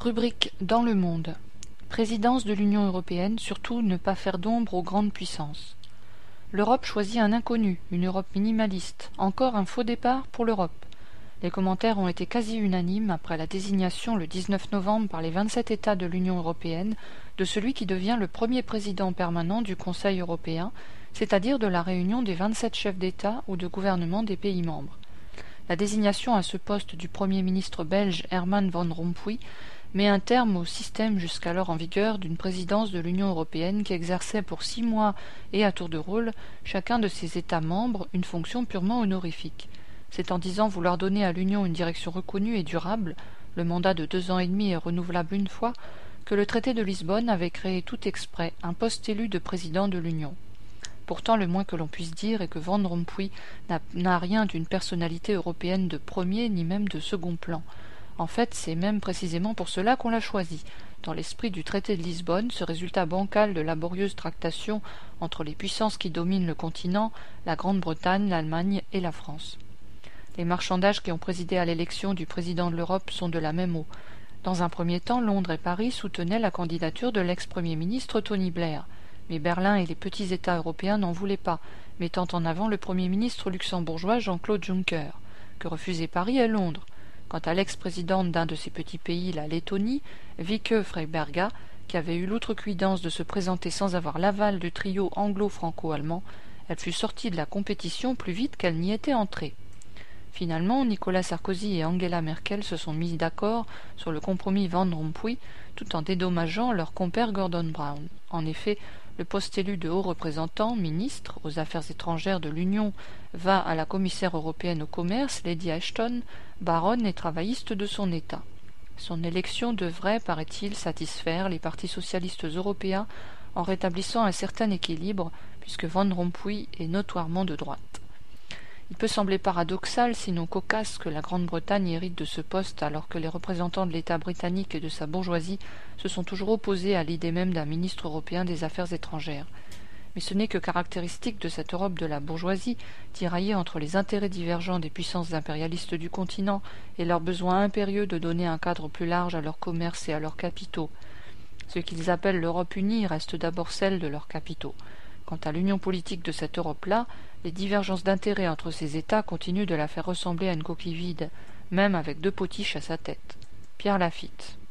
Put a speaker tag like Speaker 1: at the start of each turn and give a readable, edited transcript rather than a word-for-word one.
Speaker 1: Rubrique dans le monde. Présidence de l'Union européenne, surtout ne pas faire d'ombre aux grandes puissances. L'Europe choisit un inconnu, une Europe minimaliste, encore un faux départ pour l'Europe. Les commentaires ont été quasi unanimes après la désignation le 19 novembre par les 27 États de l'Union européenne de celui qui devient le premier président permanent du Conseil européen, c'est-à-dire de la réunion des 27 chefs d'État ou de gouvernement des pays membres. La désignation à ce poste du Premier ministre belge Herman Van Rompuy met un terme au système jusqu'alors en vigueur d'une présidence de l'Union européenne qui exerçait pour 6 mois et à tour de rôle chacun de ses États membres une fonction purement honorifique. C'est en disant vouloir donner à l'Union une direction reconnue et durable, le mandat de 2 ans et demi est renouvelable une fois, que le traité de Lisbonne avait créé tout exprès un poste élu de président de l'Union. Pourtant, le moins que l'on puisse dire est que Van Rompuy n'a rien d'une personnalité européenne de premier ni même de second plan. En fait, c'est même précisément pour cela qu'on l'a choisi, dans l'esprit du traité de Lisbonne, ce résultat bancal de laborieuse tractation entre les puissances qui dominent le continent, la Grande-Bretagne, l'Allemagne et la France. Les marchandages qui ont présidé à l'élection du président de l'Europe sont de la même eau. Dans un premier temps, Londres et Paris soutenaient la candidature de l'ex-premier ministre Tony Blair. Mais Berlin et les petits États européens n'en voulaient pas, mettant en avant le Premier ministre luxembourgeois Jean-Claude Juncker, que refusaient Paris et Londres. Quant à l'ex-présidente d'un de ces petits pays, la Lettonie, Vike Freiberga, qui avait eu l'outrecuidance de se présenter sans avoir l'aval du trio anglo-franco-allemand, elle fut sortie de la compétition plus vite qu'elle n'y était entrée. Finalement, Nicolas Sarkozy et Angela Merkel se sont mis d'accord sur le compromis Van Rompuy, tout en dédommageant leur compère Gordon Brown. En effet, le poste élu de haut représentant, ministre aux Affaires étrangères de l'Union, va à la commissaire européenne au commerce, Lady Ashton, baronne et travailliste de son État. Son élection devrait, paraît-il, satisfaire les partis socialistes européens en rétablissant un certain équilibre, puisque Van Rompuy est notoirement de droite. Il peut sembler paradoxal, sinon cocasse, que la Grande-Bretagne hérite de ce poste alors que les représentants de l'État britannique et de sa bourgeoisie se sont toujours opposés à l'idée même d'un ministre européen des Affaires étrangères. Mais ce n'est que caractéristique de cette Europe de la bourgeoisie, tiraillée entre les intérêts divergents des puissances impérialistes du continent et leur besoin impérieux de donner un cadre plus large à leur commerce et à leurs capitaux. Ce qu'ils appellent l'Europe unie reste d'abord celle de leurs capitaux. Quant à l'union politique de cette Europe-là, les divergences d'intérêts entre ces États continuent de la faire ressembler à une coquille vide, même avec 2 potiches à sa tête. Pierre Lafitte.